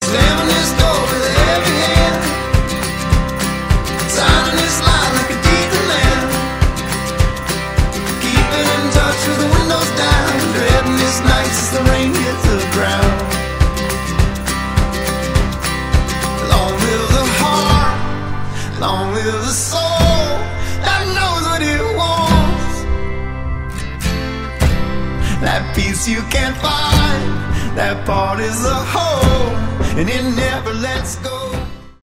slamming this door with a heavy hand, signing this line like a deacon man, keeping in touch with the windows down, dreading this night as the rain hits the ground. Long live the heart, long live the soul that knows what it wants. That peace you can't find, that part is a whole, and it never lets go.